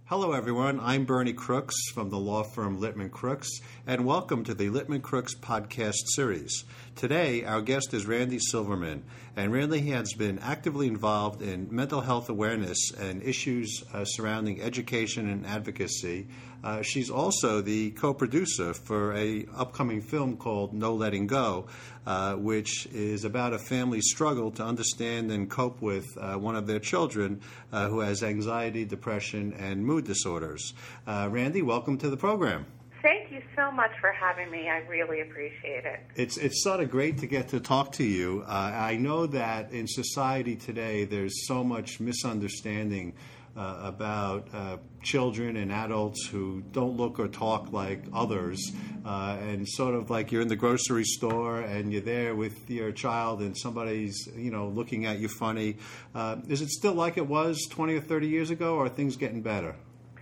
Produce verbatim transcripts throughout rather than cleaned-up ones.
Hello, everyone. I'm Bernie Crooks from the law firm Littman Crooks, and welcome to the Littman Crooks podcast series. Today, our guest is Randy Silverman, and Randy has been actively involved in mental health awareness and issues uh, surrounding education and advocacy. Uh, she's also the co-producer for a upcoming film called No Letting Go, uh, which is about a family's struggle to understand and cope with uh, one of their children uh, who has anxiety, depression, and mood disorders. Uh, Randy, welcome to the program. Thank you so much for having me. I really appreciate it. It's it's sort of great to get to talk to you. Uh, I know that in society today there's so much misunderstanding uh, about uh, children and adults who don't look or talk like others, uh, and sort of like you're in the grocery store and you're there with your child and somebody's, you know, looking at you funny. Uh, is it still like it was twenty or thirty years ago, or are things getting better?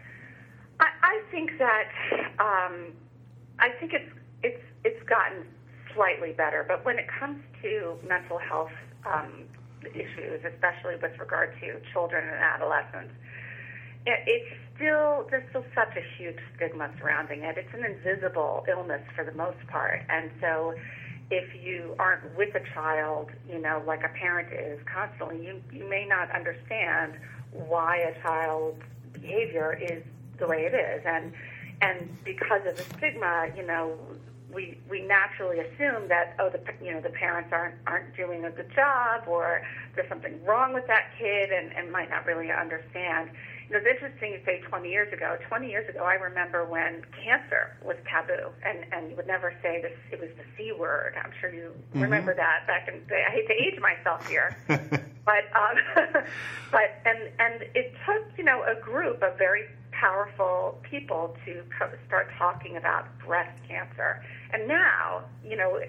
I, I think that um, I think it's it's it's gotten slightly better, but when it comes to mental health um, issues, especially with regard to children and adolescents, it, it's still there's still such a huge stigma surrounding it. It's an invisible illness for the most part, and so if you aren't with a child, you know, like a parent is constantly, you you may not understand why a child's behavior is the way it is, and and because of the stigma, you know, we we naturally assume that oh, the you know the parents aren't aren't doing a good job, or there's something wrong with that kid, and, and might not really understand. You know, it's interesting you say twenty years ago. twenty years ago, I remember when cancer was taboo, and, and you would never say this. It was the C word. I'm sure you mm-hmm. remember that back in the day. I hate to age myself here, but um, but and and it took you know a group of very powerful people to co- start talking about breast cancer, and now you know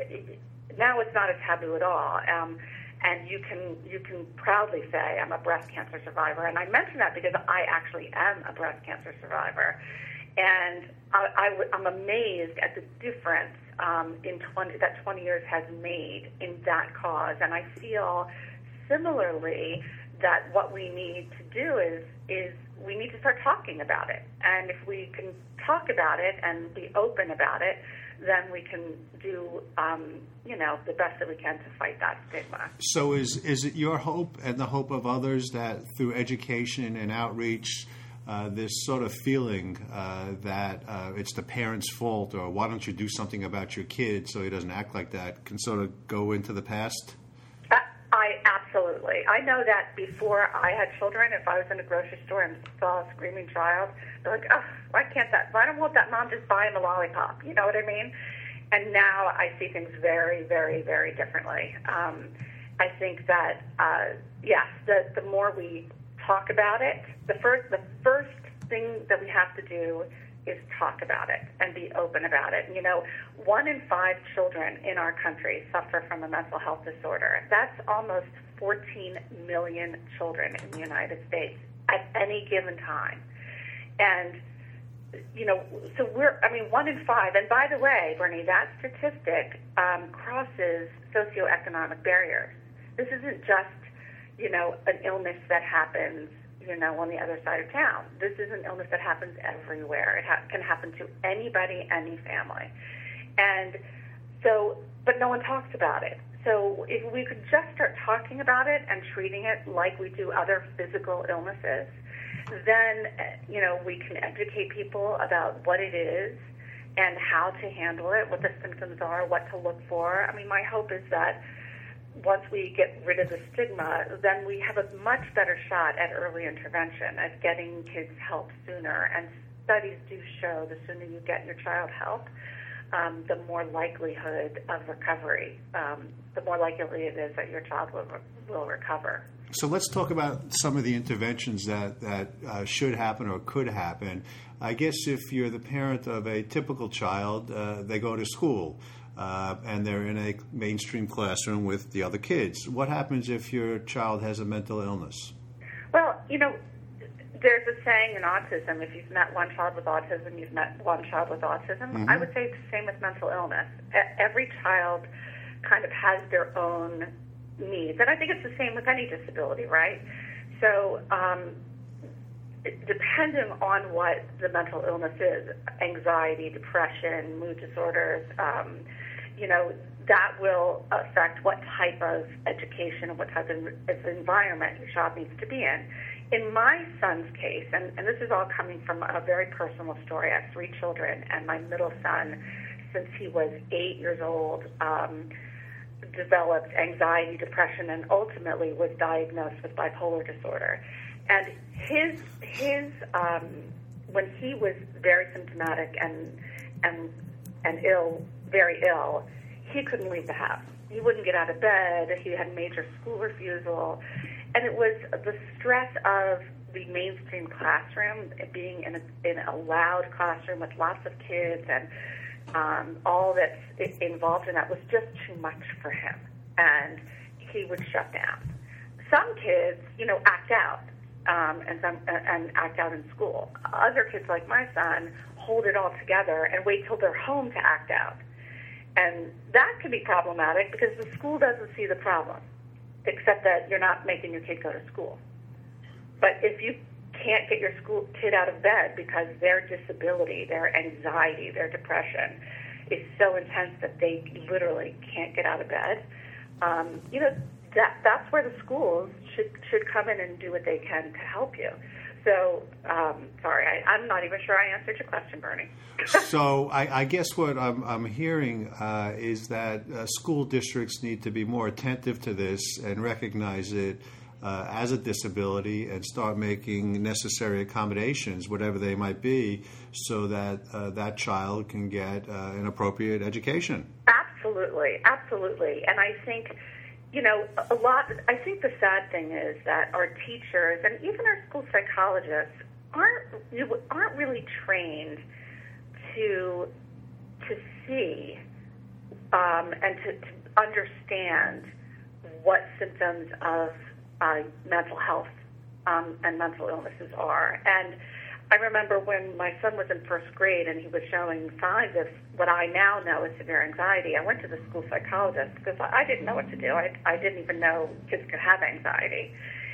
now it's not a taboo at all. Um, And you can you can proudly say I'm a breast cancer survivor, and I mention that because I actually am a breast cancer survivor, and I, I w- I'm amazed at the difference um, in twenty that twenty years has made in that cause, and I feel similarly that what we need to do is is we need to start talking about it, and if we can talk about it and be open about it, then we can do, um, you know, the best that we can to fight that stigma. So is is it your hope and the hope of others that through education and outreach, uh, this sort of feeling uh, that uh, it's the parent's fault, or why don't you do something about your kid so he doesn't act like that, can sort of go into the past? Uh, I absolutely. I know that before I had children, if I was in a grocery store and saw a screaming child, they're like, oh, why can't that, why don't that mom just buy him a lollipop? You know what I mean? And now I see things very, very, very differently. Um, I think that, uh, yes, the, the more we talk about it, the first, the first thing that we have to do is talk about it and be open about it. You know, one in five children in our country suffer from a mental health disorder. That's almost fourteen million children in the United States at any given time. And, you know, so we're, I mean, one in five. And by the way, Bernie, that statistic um, crosses socioeconomic barriers. This isn't just, you know, an illness that happens, you know, on the other side of town. This is an illness that happens everywhere. It ha- can happen to anybody, any family. And so, but no one talks about it. So if we could just start talking about it and treating it like we do other physical illnesses, then, you know, we can educate people about what it is and how to handle it, what the symptoms are, what to look for. I mean, my hope is that once we get rid of the stigma, then we have a much better shot at early intervention, at getting kids help sooner. And studies do show the sooner you get your child help, um, the more likelihood of recovery, um, the more likely it is that your child will, will recover. So let's talk about some of the interventions that, that uh, should happen or could happen. I guess if you're the parent of a typical child, uh, they go to school uh, and they're in a mainstream classroom with the other kids. What happens if your child has a mental illness? Well, you know, there's a saying in autism, if you've met one child with autism, you've met one child with autism. Mm-hmm. I would say it's the same with mental illness. Every child kind of has their own needs. And I think it's the same with any disability, right? So um, depending on what the mental illness is, anxiety, depression, mood disorders, um, you know, that will affect what type of education and what type of environment your child needs to be in. In my son's case, and, and this is all coming from a very personal story, I have three children, and my middle son, since he was eight years old, um, developed anxiety, depression, and ultimately was diagnosed with bipolar disorder. And his his um, when he was very symptomatic and and and ill, very ill, he couldn't leave the house. He wouldn't get out of bed. He had major school refusal, and it was the stress of the mainstream classroom, being in a, in a loud classroom with lots of kids and um, all that's involved in that was just too much for him, and he would shut down. Some kids, you know, act out. Um, and, some, and act out in school. Other kids, like my son, hold it all together and wait till they're home to act out. And that can be problematic because the school doesn't see the problem, except that you're not making your kid go to school. But if you can't get your school kid out of bed because their disability, their anxiety, their depression is so intense that they literally can't get out of bed, um, you know, that that's where the schools should should come in and do what they can to help you. So, um, sorry, I, I'm not even sure I answered your question, Bernie. So I, I guess what I'm, I'm hearing uh, is that uh, school districts need to be more attentive to this and recognize it uh, as a disability and start making necessary accommodations, whatever they might be, so that uh, that child can get uh, an appropriate education. Absolutely, absolutely. And I think, you know, a lot, I think the sad thing is that our teachers and even our school psychologists aren't aren't really trained to to see um, and to, to understand what symptoms of uh, mental health um, and mental illnesses are. And I remember when my son was in first grade and he was showing signs of what I now know is severe anxiety, I went to the school psychologist because I didn't know what to do. I, I didn't even know kids could have anxiety.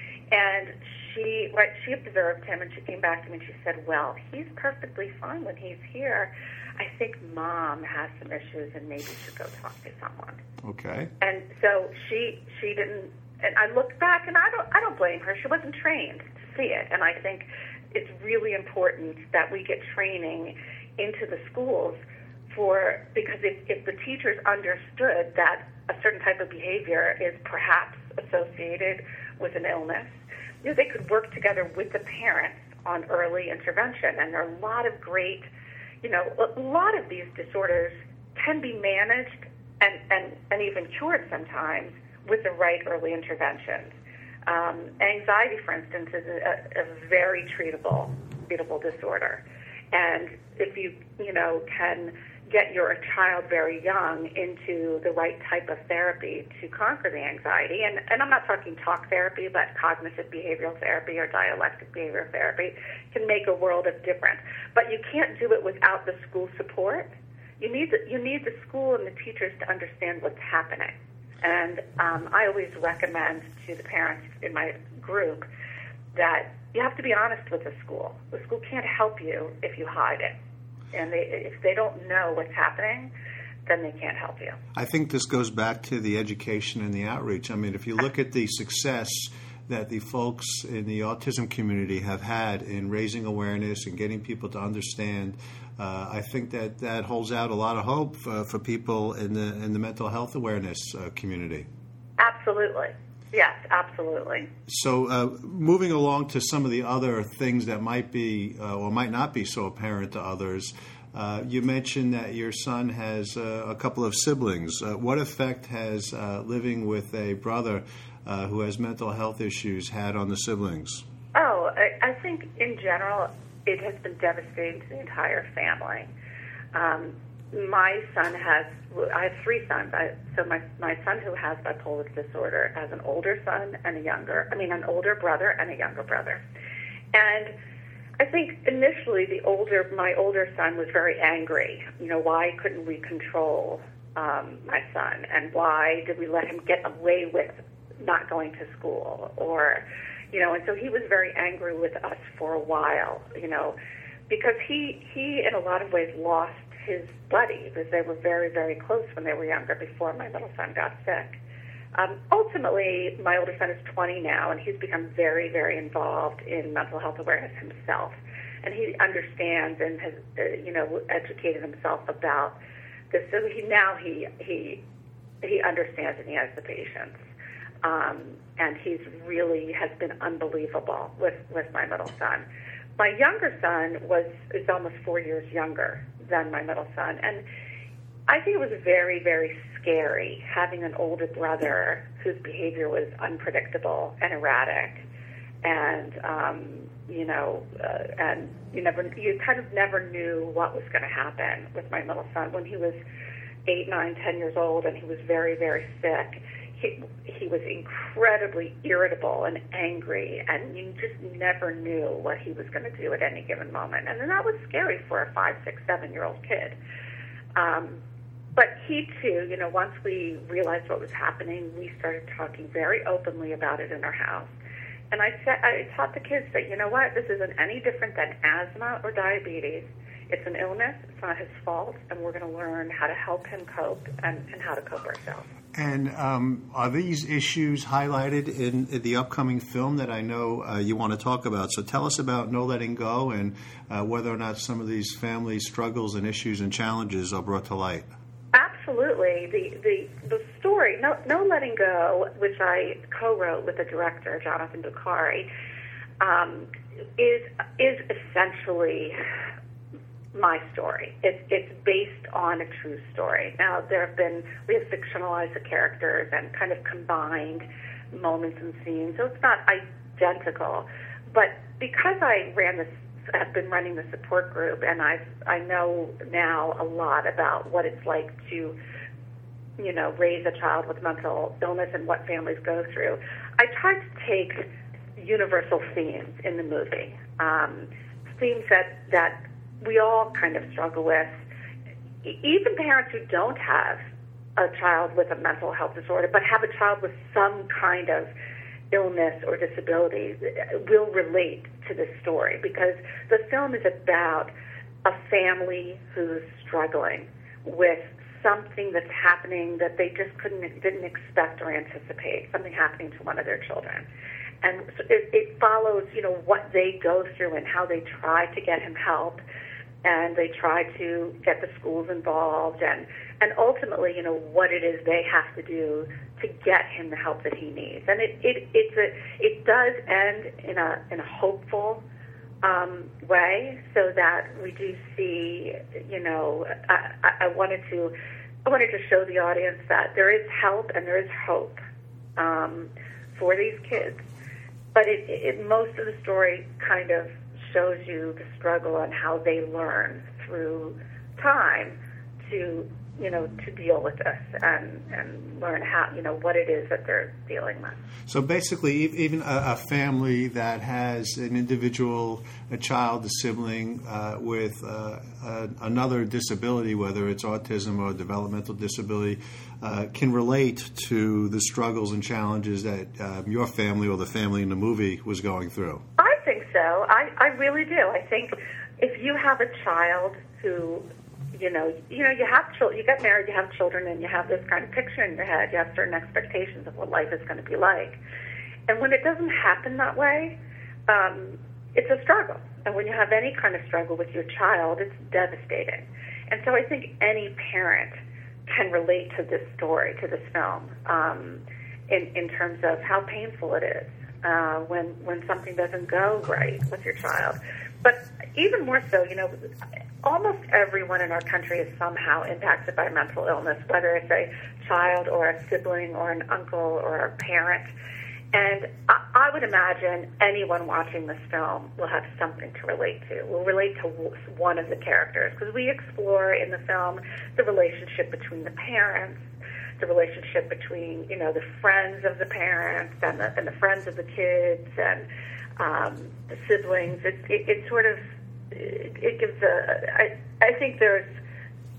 And she right, she observed him and she came back to me and she said, well, he's perfectly fine when he's here. I think mom has some issues and maybe you should go talk to someone. Okay. And so she she didn't, and I looked back and I don't I don't blame her. She wasn't trained to see it. And I think it's really important that we get training into the schools for, because if, if the teachers understood that a certain type of behavior is perhaps associated with an illness, you know, they could work together with the parents on early intervention. And there are a lot of great, you know, a lot of these disorders can be managed and, and, and even cured sometimes with the right early interventions. Um, anxiety, for instance, is a, a very treatable, treatable disorder. And if you, you know, can get your child very young into the right type of therapy to conquer the anxiety, and, and I'm not talking talk therapy, but cognitive behavioral therapy or dialectic behavioral therapy can make a world of difference. But you can't do it without the school support. You need the, you need the school and the teachers to understand what's happening. And um, I always recommend to the parents in my group that you have to be honest with the school. The school can't help you if you hide it. And they, if they don't know what's happening, then they can't help you. I think this goes back to the education and the outreach. I mean, if you look at the success that the folks in the autism community have had in raising awareness and getting people to understand, uh, I think that that holds out a lot of hope for, for people in the in the mental health awareness uh, community. Absolutely. Yes, absolutely. So uh, moving along to some of the other things that might be uh, or might not be so apparent to others, uh, you mentioned that your son has uh, a couple of siblings. Uh, what effect has uh, living with a brother uh, who has mental health issues had on the siblings? Oh, I, I think in general it has been devastating to the entire family. Um, my son has, I have three sons. I, so my, my son who has bipolar disorder has an older son and a younger, I mean an older brother and a younger brother. And I think initially the older, my older son was very angry. You know, why couldn't we control um, my son? And why did we let him get away with not going to school? Or, you know, and so he was very angry with us for a while, you know, because he, he in a lot of ways lost his buddy, because they were very, very close when they were younger before my middle son got sick. Um, ultimately, my older son is twenty now, and he's become very, very involved in mental health awareness himself. And he understands and has, uh, you know, educated himself about this. So he now he he he understands and he has the patience. Um, and he's really has been unbelievable with, with my middle son. My younger son was is almost four years younger than my middle son, and I think it was very, very scary having an older brother whose behavior was unpredictable and erratic, and um, you know, uh, and you never, you kind of never knew what was going to happen with my middle son when he was eight, nine, ten years old, and he was very, very sick. He, he was incredibly irritable and angry, and you just never knew what he was going to do at any given moment. And then that was scary for a five, six, seven-year-old kid. Um, but he, too, you know, once we realized what was happening, we started talking very openly about it in our house. And I said, I taught the kids that, you know what, this isn't any different than asthma or diabetes. It's an illness. It's not his fault, and we're going to learn how to help him cope and, and how to cope ourselves. And um, are these issues highlighted in, in the upcoming film that I know uh, you want to talk about? So tell us about No Letting Go and uh, whether or not some of these family struggles and issues and challenges are brought to light. Absolutely. The the, the story, No, no Letting Go, which I co-wrote with the director, Jonathan Bukhari, um, is is essentially my story. It's it's based on a true story. Now, there have been, we have fictionalized the characters and kind of combined moments and scenes, so it's not identical. But because I ran this, have been running the support group, and I I know now a lot about what it's like to, you know, raise a child with mental illness and what families go through. I tried to take universal themes in the movie, um, themes that that we all kind of struggle with. Even parents who don't have a child with a mental health disorder, but have a child with some kind of illness or disability, will relate to this story, because the film is about a family who's struggling with something that's happening that they just couldn't didn't expect or anticipate, something happening to one of their children. And it, it follows, you know, what they go through and how they try to get him help, and they try to get the schools involved, and, and ultimately, you know, what it is they have to do to get him the help that he needs. And it it it's a it does end in a in a hopeful um, way, so that we do see, you know, I, I wanted to I wanted to show the audience that there is help and there is hope um, for these kids. But it, it most of the story kind of shows you the struggle and how they learn through time to, you know, to deal with this and, and learn how, you know, what it is that they're dealing with. So basically, even a, a family that has an individual, a child, a sibling uh, with uh, a, another disability, whether it's autism or developmental disability, uh, can relate to the struggles and challenges that uh, your family or the family in the movie was going through. I think so. I, I really do. I think if you have a child who, you know, you know, you have children, you get married, you have children, and you have this kind of picture in your head, you have certain expectations of what life is going to be like. And when it doesn't happen that way, um, it's a struggle. And when you have any kind of struggle with your child, it's devastating. And so I think any parent can relate to this story, to this film, um, in, in terms of how painful it is uh, when, when something doesn't go right with your child. But even more so, you know, almost everyone in our country is somehow impacted by mental illness, whether it's a child or a sibling or an uncle or a parent. And I, I would imagine anyone watching this film will have something to relate to, will relate to one of the characters, because we explore in the film the relationship between the parents, the relationship between, you know, the friends of the parents and the, and the friends of the kids and um, the siblings. It, it, it sort of, it, it gives a, I, I think there's,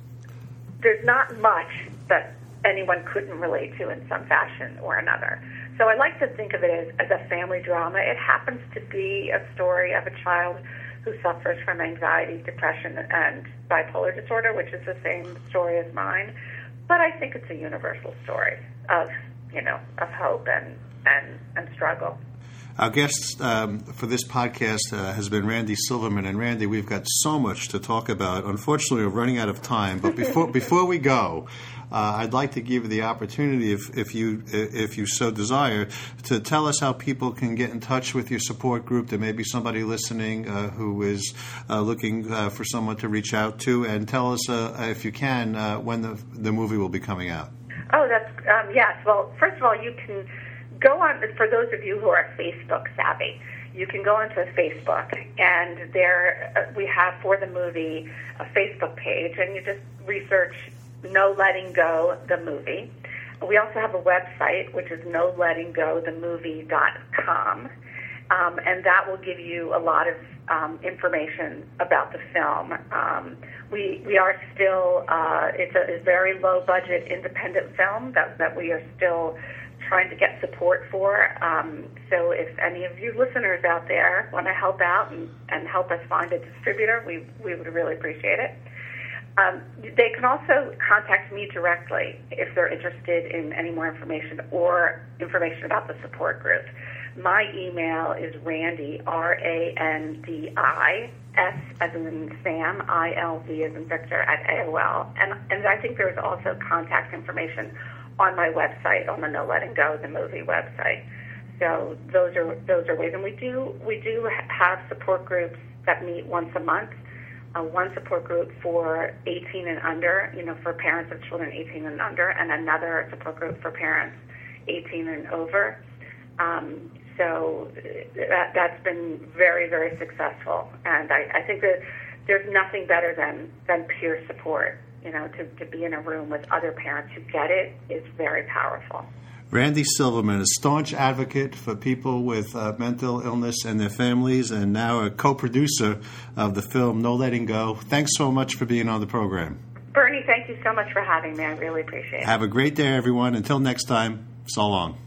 there's not much that anyone couldn't relate to in some fashion or another. So I like to think of it as, as a family drama. It happens to be a story of a child who suffers from anxiety, depression, and bipolar disorder, which is the same story as mine. But I think it's a universal story of, you know, of hope and, and, and struggle. Our guest um, for this podcast uh, has been Randy Silverman. And Randy, we've got so much to talk about. Unfortunately, we're running out of time. But before before we go, uh, I'd like to give you the opportunity, if, if you if you so desire, to tell us how people can get in touch with your support group. There may be somebody listening uh, who is uh, looking uh, for someone to reach out to, and tell us, uh, if you can, uh, when the the movie will be coming out. Oh, that's um, yes. Well, first of all, you can go on, for those of you who are Facebook savvy, you can go onto Facebook, and there uh, we have for the movie a Facebook page, and you just research No Letting Go the Movie. We also have a website, which is no letting go the movie dot com, um, and that will give you a lot of um, information about the film. Um, we we are still, uh, it's a, a very low-budget independent film that, that we are still trying to get support for. Um, so if any of you listeners out there want to help out and, and help us find a distributor, we, we would really appreciate it. Um, they can also contact me directly if they're interested in any more information or information about the support group. My email is Randy, R A N D I, S as in Sam, I L V as in Victor, at A O L. And, and I think there's also contact information on my website, on the No Letting Go the Movie website. So those are those are ways, and we do we do have support groups that meet once a month. Uh, one support group for eighteen and under, you know, for parents of children eighteen and under, and another support group for parents eighteen and over. Um, so that that's been very very successful, and I, I think that there's nothing better than than peer support. You know, to, to be in a room with other parents who get it is very powerful. Randy Silverman, a staunch advocate for people with uh, mental illness and their families, and now a co-producer of the film No Letting Go. Thanks so much for being on the program. Bernie, thank you so much for having me. I really appreciate it. Have a great day, everyone. Until next time, so long.